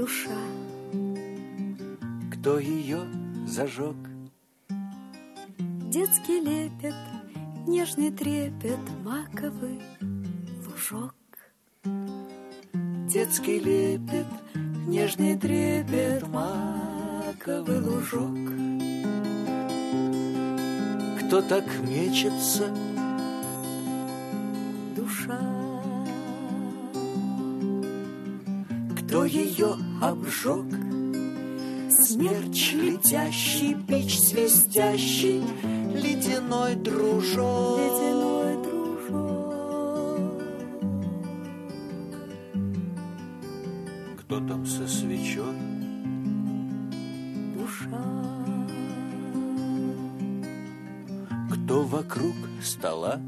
душа. Кто ее зажег? Детский лепет, нежный трепет, маковый лужок. Детский лепет, нежный трепет, маковый лужок. Кто так мечется? Душа. Кто ее обжег? Смерч летящий, бич свистящий, ледяной дружок. Ледяной дружок. Кто там со свечой? Душа. Кто вокруг стола?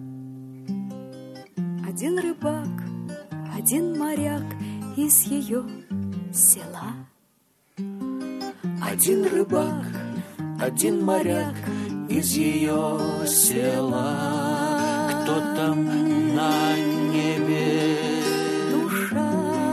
Один рыбак, один моряк из ее села. Один рыбак, один моряк из ее села. Кто там на небе? Душа.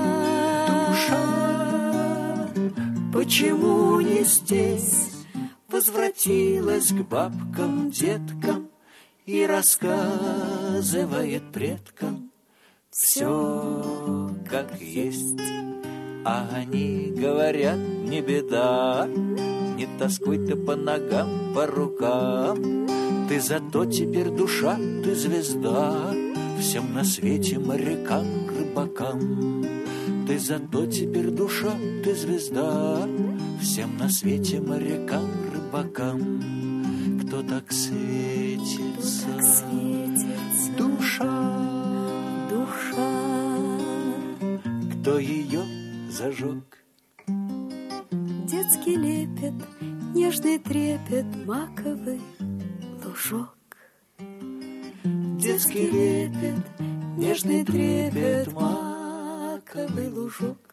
Душа. Почему не здесь? Возвратилась к бабкам, деткам и рассказывает предкам все как есть. А они говорят: не беда, не тоскуй ты по ногам, по рукам. Ты зато теперь душа, ты звезда всем на свете морякам, рыбакам. Ты зато теперь душа, ты звезда всем на свете морякам, рыбакам. Кто так светится? Кто так светится? Душа. Душа. Кто ее зажег? Детский лепет, нежный трепет, маковый лужок. Детский лепет, нежный трепет, маковый лужок.